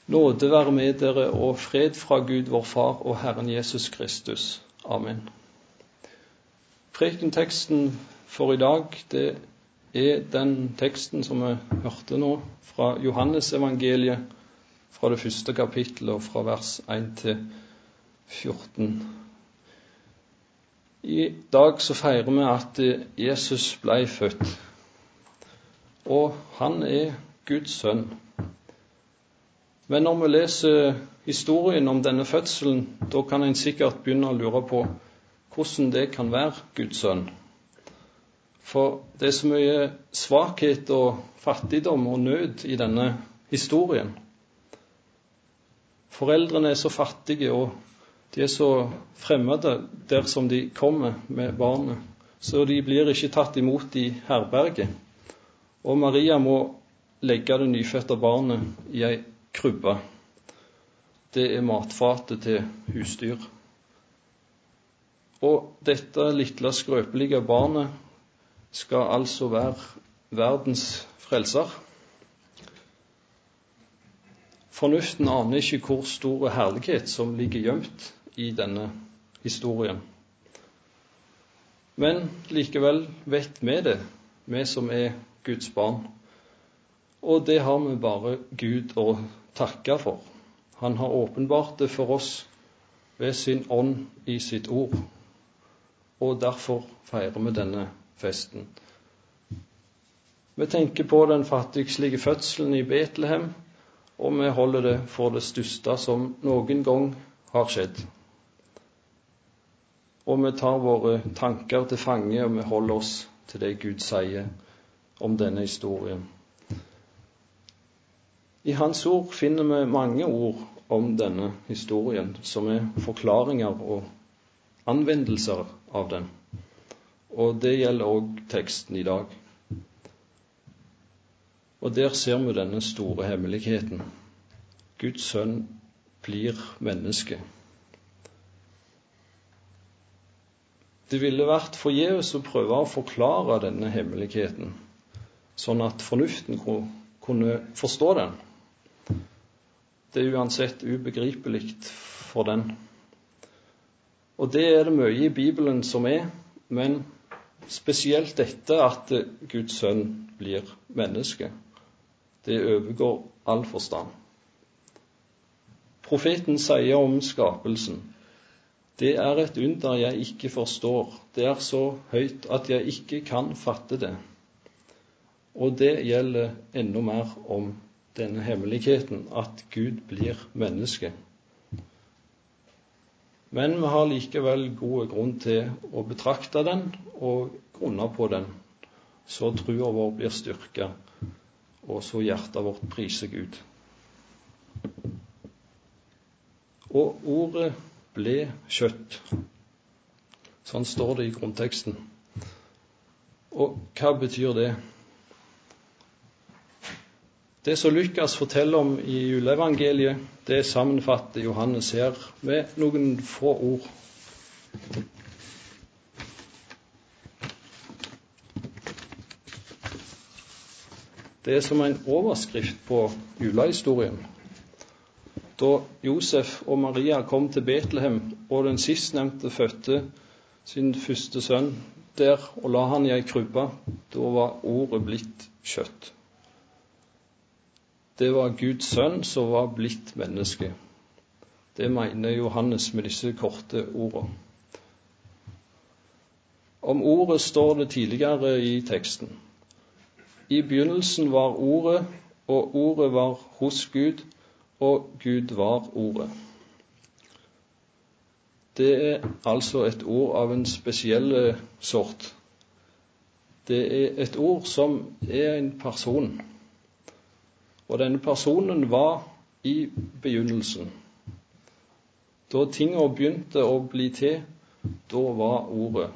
Nåde være med dere og fred fra Gud vår Far og Herren Jesus Kristus. Amen. Prekenteksten for i dag, det er den teksten som vi hørte nå fra Johannes evangeliet, fra det første kapittelet og fra vers 1 til 14. I dag så feirer vi at Jesus ble født, og han er Guds sønn. Men når vi leser historien om denne fødselen, da kan en sikkert begynne å lure på hvordan det kan være Guds sønn. For det er så mye svakhet og fattigdom og nød i denne historien. Foreldrene er så fattige, og de er så fremmede der som de kommer med barnet, så de blir ikke tatt imot i herberget. Og Maria må legge det nyfødte barnet i en krybbe. Det er matfatet til husdyr. Og dette lille skrøpelige barnet skal altså være verdens frelser. Fornuften aner ikke hvor stor herlighet som ligger gjemt i denne historien. Men likevel vet vi det, vi som er Guds barn. Og det har vi bare Gud å takke for. Han har åpenbart det for oss ved sin ånd i sitt ord. Og derfor feirer vi denne festen. Vi tenker på den fattigslige fødselen i Betlehem, og vi holder det for det største som noen gang har skjedd. Og vi tar våre tanker til fange, og vi holder oss til det Gud sier om denne historien. I Hans ord finner vi mange ord om denne historien, som er forklaringer og anvendelser av den. Og det gjelder også teksten i dag. Og der ser vi denne store hemmeligheten. Guds sønn blir menneske. Det ville vært forgjeves å prøve å forklare denne hemmeligheten, sånn at fornuften kunne forstå den. Det er uansett ubegripelig for den. Og det er det mye i Bibelen som er, men spesielt dette at Guds sønn blir menneske. Det overgår all forstand. Profeten sier om skapelsen: det er et under jeg ikke forstår. Det er så høyt at jeg ikke kan fatte det. Og det gjelder enda mer om denne hemmeligheten, at Gud blir menneske. Men vi har likevel gode grunn til å betrakte den og grunne på den, så troen vår blir styrket, og så hjertet vårt priser Gud. Og ordet ble kjøtt. Sånn står det i grunnteksten. Og hva betyr det? Det som Lukas forteller om i juleevangeliet, det sammenfatter Johannes her med noen få ord. Det er som en overskrift på julehistorien. Da Josef og Maria kom til Betlehem, og den sistnevnte fødte sin første sønn der og la han i en krybbe, da var ordet blitt kjøtt. Det var Guds sønn som var blitt menneske. Det mener Johannes med disse korte ordene. Om ordet står det tidligere i teksten. I begynnelsen var ordet, og ordet var hos Gud, og Gud var ordet. Det er altså et ord av en spesiell sort. Det er et ord som er en person. Og denne personen var i begynnelsen. Da tingene begynte å bli til, da var ordet.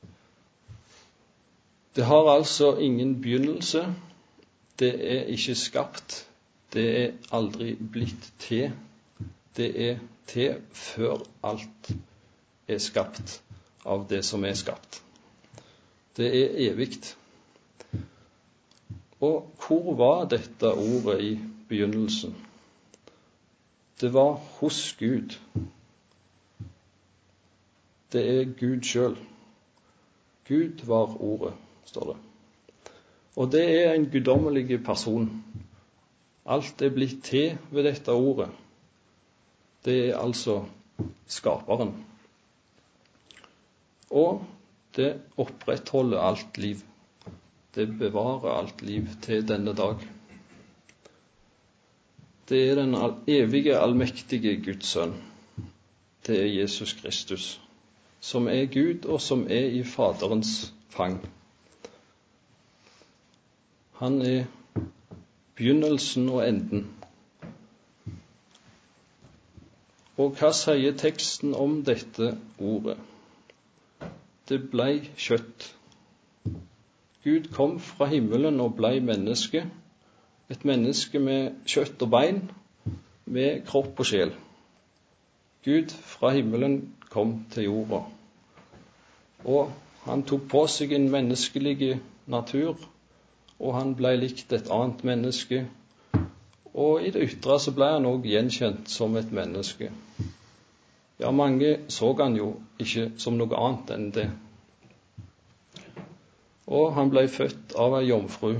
Det har altså ingen begynnelse. Det er ikke skapt. Det er aldri blitt til. Det er til før alt er skapt av det som er skapt. Det er evigt. Og hvor var dette ordet i begynnelsen? Det var hos Gud. Det er Gud selv. Gud var ordet, står det. Og det er en guddommelig person. Alt er blitt til ved dette ordet. Det er altså skaperen. Og det opprettholder alt liv. Det bevarer alt liv til denne dag. Det er den evige, allmektige Guds sønn. Det er Jesus Kristus, som er Gud og som er i Faderens fang. Han er begynnelsen og enden. Og hva sier teksten om dette ordet? Det blei kjøtt. Gud kom fra himmelen og blei menneske. Et menneske med kjøtt og bein, med kropp og sjel. Gud fra himmelen kom til jorda. Og han tok på seg en menneskelig natur, og han ble likt et annet menneske. Og i det ytre så ble han også gjenkjent som et menneske. Ja, mange så han jo ikke som noe annet enn det. Og han ble født av ei jomfru.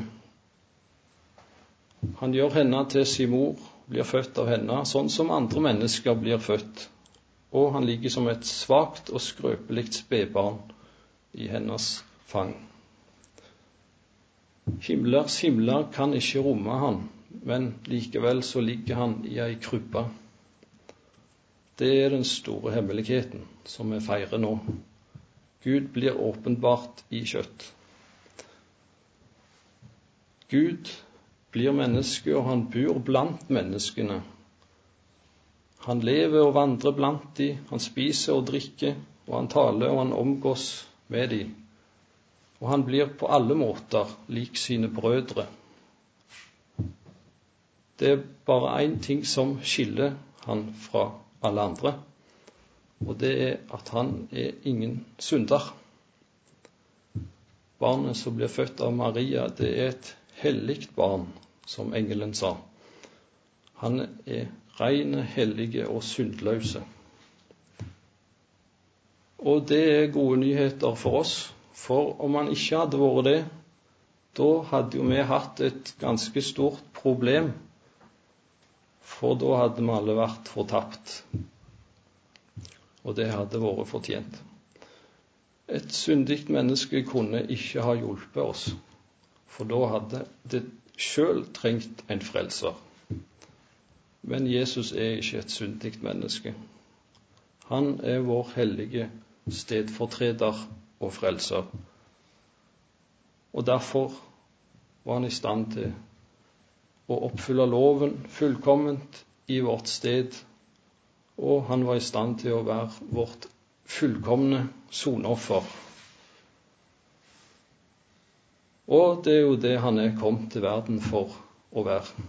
Han gjør henne til sin mor, blir født av henne, sånn som andre mennesker blir født. Og han ligger som et svakt og skrøpelig spedbarn i hennes fang. Himlers himler kan ikke romme han, men likevel så ligger han i ei krybbe. Det er den store hemmeligheten som vi feirer nå. Gud blir åpenbart i kjøtt. Gud blir menneske, og han bor blant menneskene. Han lever og vandrer blant de, han spiser og drikker, og han taler og han omgås med de. Og han blir på alle måter lik sine brødre. Det er bare én ting som skiller han fra alle andre, og det er at han er ingen synder. Barnet som blir født av Maria, det er et helligt barn, som engelen sa. Han er rene, hellige og syndløse. Og det er gode nyheter for oss, for om han ikke hadde vært det, da hadde jo vi hatt et ganske stort problem, for da hadde vi alle vært fortapt. Og det hadde vært fortjent. Et syndigt menneske kunne ikke ha hjulpet oss, for da hadde det selv trengt en frelser. Men Jesus er ikke et syndigt menneske. Han er vår hellige stedfortreder og frelser. Og derfor var han i stand til å oppfylle loven fullkomment i vårt sted, og han var i stand til å være vårt fullkomne sonoffer. Og det er jo det han er kommet til verden for å være.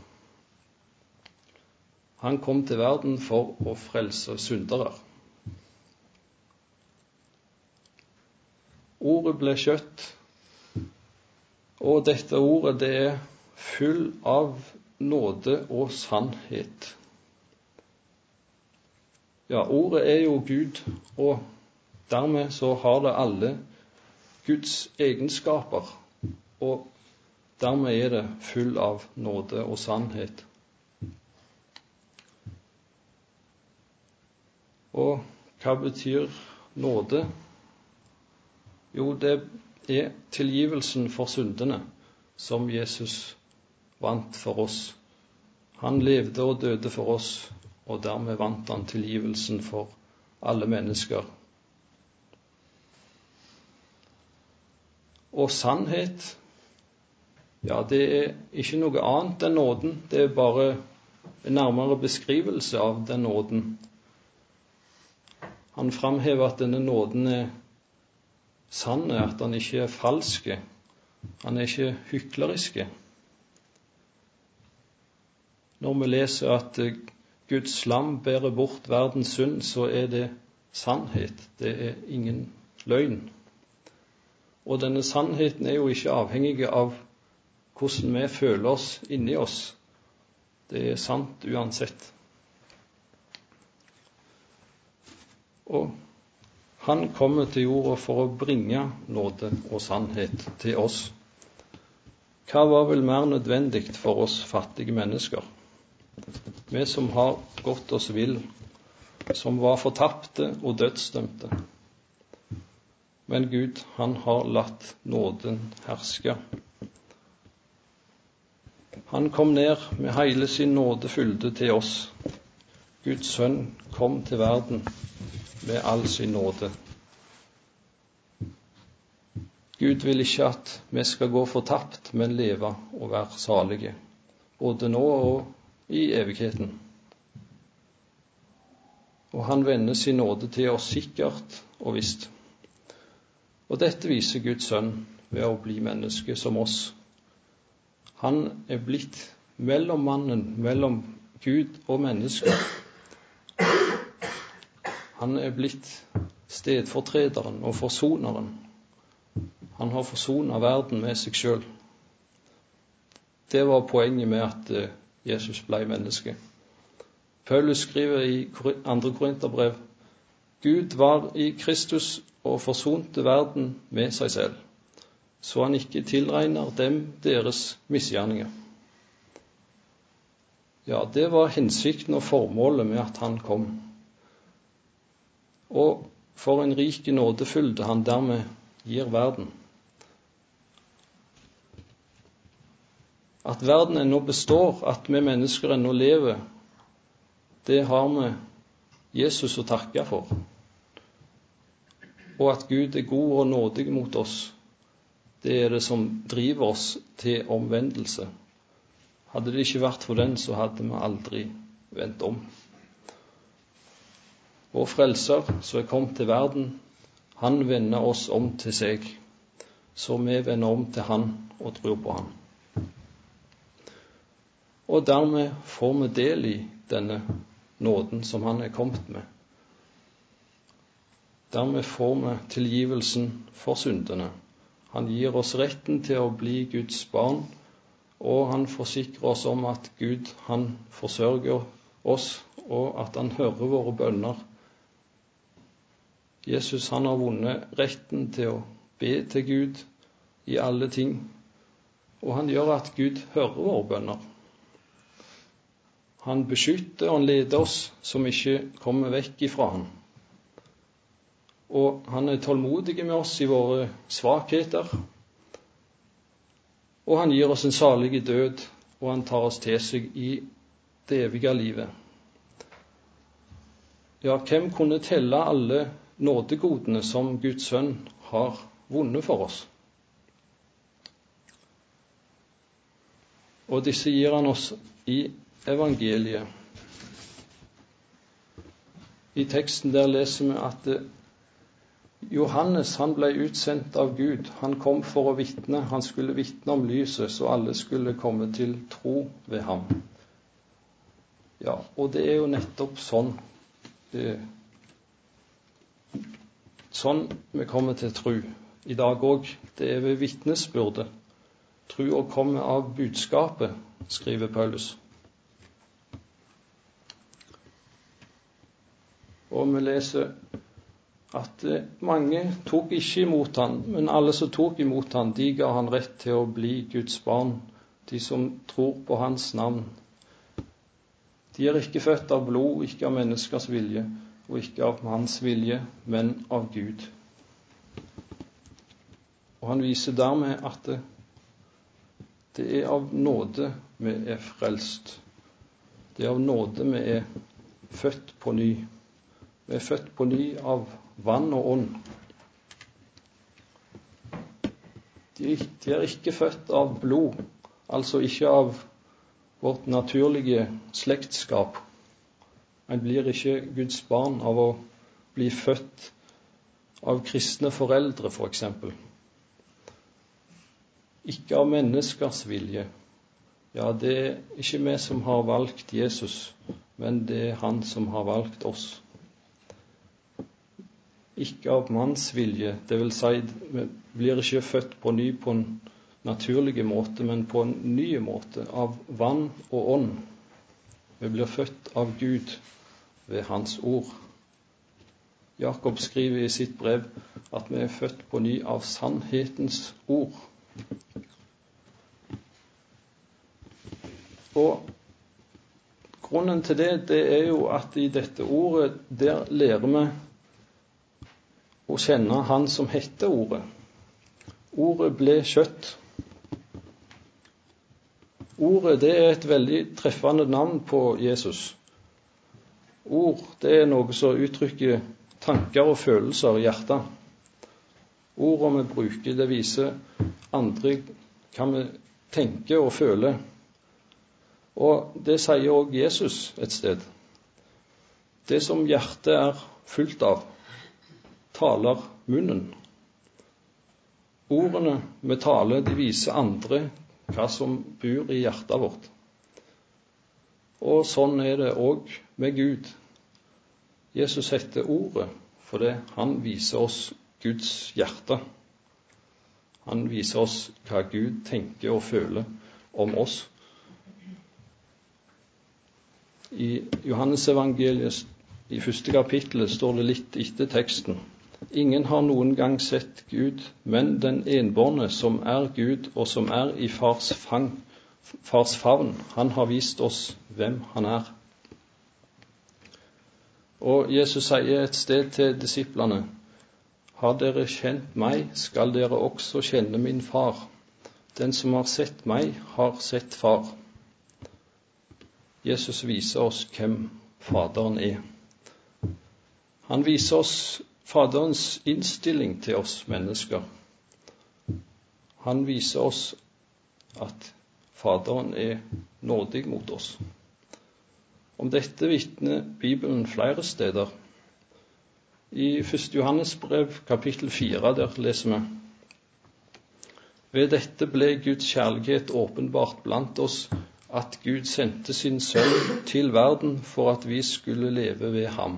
Han kom til verden for å frelse syndere. Ordet ble kjøtt, og dette ordet det er full av nåde og sannhet. Ja, ordet er jo Gud, og dermed så har det alle Guds egenskaper, og dermed er det full av nåde og sannhet. Og hva betyr nåde? Jo, det er tilgivelsen for syndene som Jesus vant for oss. Han levde og døde for oss, og dermed vant han tilgivelsen for alle mennesker. Og sannhet, ja, det er ikke noe annet enn nåden. Det er bare en nærmere beskrivelse av den nåden. Han framhever at denne nåden er sann, at han ikke er falsk. Han er ikke hyklerisk. Når vi leser at Guds lam bærer bort verdens synd, så er det sannhet. Det er ingen løgn. Og denne sannheten er jo ikke avhengig av hvordan vi føler oss inni oss. Det er sant uansett. Og han kommer til jorda for å bringe nåde og sannhet til oss. Hva var vel mer nødvendig for oss fattige mennesker? Vi som har gått oss vill, som var fortapte og dødsdømte. Men Gud, han har latt nåden herske. Han kom ned med hele sin nådefylde til oss. Guds sønn kom til verden med all sin nåde. Gud vil ikke at vi skal gå fortapt, men leve og være salige, både nå og i evigheten. Og han vender sin nåde til oss sikkert og visst. Og dette viser Guds sønn ved å bli menneske som oss. Han er blitt mellommannen mellom Gud og mennesker. Han er blitt stedfortrederen og forsoneren. Han har forsonet verden med seg selv. Det var poenget med at Jesus ble menneske. Paulus skriver i 2. Korinterbrev: Gud var i Kristus og forsonte verden med seg selv, så han ikke tilregner dem deres misgjerninger. Ja, det var hensikten og formålet med at han kom. Og for en rik nådefylde han dermed gir verden. At verden ennå består, at vi mennesker ennå lever, det har vi Jesus å takke for. Og at Gud er god og nådig mot oss, det er det som driver oss til omvendelse. Hadde det ikke vært for den, så hadde vi aldri vendt om. Vår frelser, som er kommet til verden, han vender oss om til seg, så vi vender om til han og tror på han. Og dermed får vi del i denne nåden som han er kommet med. Dermed får vi tilgivelsen for syndene. Han gir oss retten til å bli Guds barn, og han forsikrer oss om at Gud, han forsørger oss, og at han hører våre bønner. Jesus, han har vunnet retten til å be til Gud i alle ting, og han gjør at Gud hører våre bønner. Han beskytter og han leder oss som ikke kommer vekk ifra han. Og han er tålmodig med oss i våre svakheter. Og han gir oss en salig død, og han tar oss til seg i det evige livet. Ja, hvem kunne telle alle nådegodene som Guds sønn har vunnet for oss? Og disse gir han oss i evangeliet. I teksten der leser vi at Johannes, han ble utsendt av Gud. Han kom for å vitne. Han skulle vitne om lyset, så alle skulle komme til tro ved ham. Ja, og det er jo nettopp sånn vi kommer til tro i dag også. Det er ved vitnesbyrdet. Troa kommer av budskapet, skriver Paulus. Og vi leser at mange tok ikke imot han, men alle som tok imot han, de ga han rett til å bli Guds barn, de som tror på hans navn. De er ikke født av blod, ikke av menneskers vilje, og ikke av hans vilje, men av Gud. Og han viser dermed at det er av nåde vi er frelst. Det er av nåde vi er født på ny. Vi er født på ny av vann og ånd. De er ikke født av blod, altså ikke av vårt naturlige slektskap. En blir ikke Guds barn av å bli født av kristne foreldre, for eksempel. Ikke av menneskers vilje. Ja, det er ikke vi som har valgt Jesus, men det er han som har valgt oss. Ikke av manns vilje, det vil si, vi blir ikke født på ny på en naturlig måte, men på en ny måte, av vann og ånd. Vi blir født av Gud ved hans ord. Jakob skriver i sitt brev at vi er født på ny av sannhetens ord. Og grunnen til det er jo at i dette ordet, der lærer vi å kjenne han som heter ordet. Ordet ble kjøtt. Ordet, det er et veldig treffende navn på Jesus. Ord, det er noe som uttrykker tanker og følelser i hjertet. Ordene vi bruker, det viser andre hva vi tenker og føler. Og det sier også Jesus et sted. Det som hjertet er fullt av, taler munnen. Ordene vi taler, de viser andre hva som bor i hjertet vårt. Og sånn er det også med Gud. Jesus heter ordet, fordi han viser oss Guds hjerte. Han viser oss hva Gud tenker og føler om oss. I Johannes evangeliet i 1. kapittelet står det litt etter teksten. Ingen har noen gang sett Gud, men den enbårne som er Gud og som er i fars favn, han har vist oss hvem han er. Og Jesus sier et sted til disiplene, har dere kjent meg, skal dere også kjenne min far. Den som har sett meg, har sett far. Jesus viser oss hvem Faderen er. Han viser oss Faderens innstilling til oss mennesker. Han viser oss at Faderen er nådig mot oss. Om dette vitner Bibelen flere steder. I 1. Johannes brev, kapittel 4, der leser vi: Ved dette ble Guds kjærlighet åpenbart blant oss, at Gud sendte sin sønn til verden for at vi skulle leve ved ham.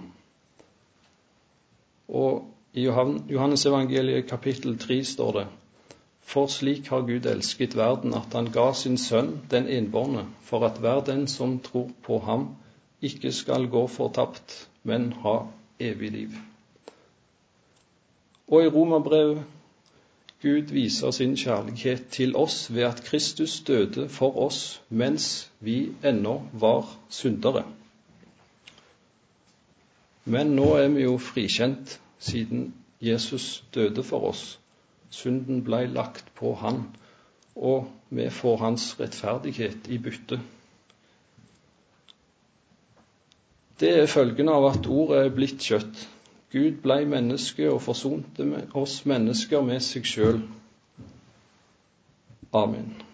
Og i Johannes evangeliet kapittel 3 står det: For slik har Gud elsket verden, at han ga sin sønn, den enbårne, for at hver den som tror på ham, ikke skal gå fortapt, men ha evig liv. Og i Romerbrevet, Gud viser sin kjærlighet til oss ved at Kristus døde for oss mens vi ennå var syndere. Men nå er vi jo frikjent siden Jesus døde for oss. Synden ble lagt på han, og vi får hans rettferdighet i bytte. Det er følgen av at ordet er blitt kjøtt. Gud ble menneske og forsonte oss mennesker med seg selv. Amen.